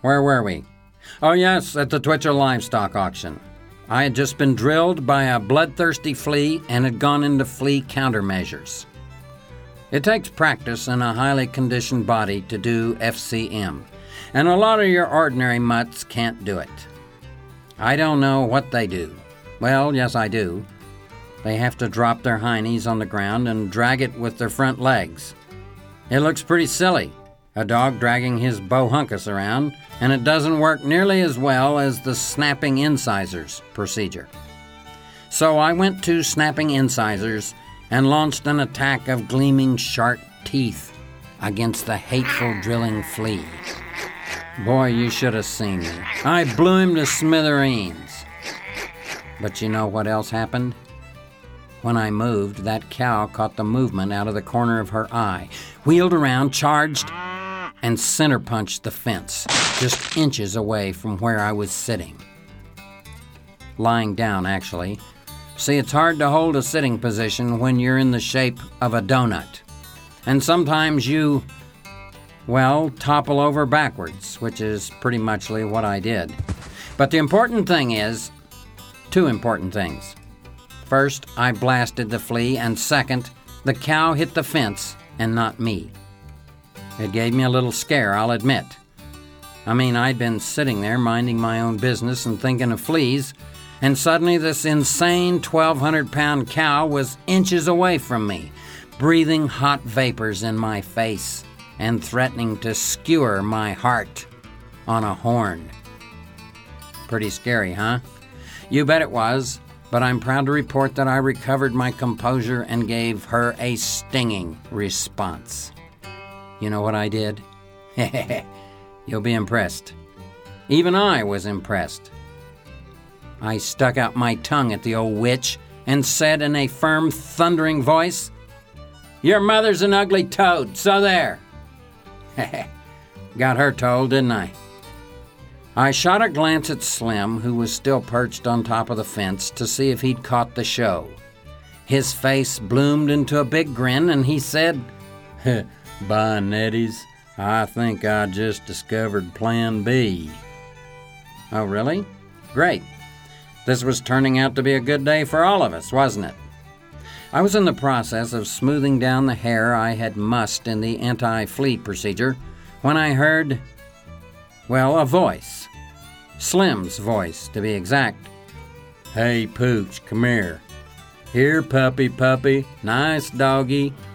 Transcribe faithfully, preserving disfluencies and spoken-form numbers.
Where were we? Oh, yes, at the Twitcher livestock auction. I had just been drilled by a bloodthirsty flea and had gone into flea countermeasures. It takes practice and a highly conditioned body to do F C M, and a lot of your ordinary mutts can't do it. I don't know what they do. Well, yes, I do. They have to drop their hindies on the ground and drag it with their front legs. It looks pretty silly, a dog dragging his bohunkus around, and it doesn't work nearly as well as the snapping incisors procedure. So I went to snapping incisors and launched an attack of gleaming sharp teeth against the hateful drilling flea. Boy, you should have seen me. I blew him to smithereens. But you know what else happened? When I moved, that cow caught the movement out of the corner of her eye, wheeled around, charged, and center punched the fence, just inches away from where I was sitting. Lying down, actually. See, it's hard to hold a sitting position when you're in the shape of a donut. And sometimes you, well, topple over backwards, which is pretty muchly what I did. But the important thing is, two important things. First, I blasted the flea, and second, the cow hit the fence and not me. It gave me a little scare, I'll admit. I mean, I'd been sitting there minding my own business and thinking of fleas, and suddenly this insane twelve hundred pound cow was inches away from me, breathing hot vapors in my face and threatening to skewer my heart on a horn. Pretty scary, huh? You bet it was, but I'm proud to report that I recovered my composure and gave her a stinging response. You know what I did? You'll be impressed. Even I was impressed. I stuck out my tongue at the old witch and said in a firm, thundering voice, "Your mother's an ugly toad, so there." Got her told, didn't I? I shot a glance at Slim, who was still perched on top of the fence, to see if he'd caught the show. His face bloomed into a big grin, and he said, "By Netties, I think I just discovered Plan B." Oh, really? Great. This was turning out to be a good day for all of us, wasn't it? I was in the process of smoothing down the hair I had mussed in the anti-flea procedure when I heard, well, a voice. Slim's voice, to be exact. "Hey, Pooch, come here. Here, puppy, puppy. Nice doggy.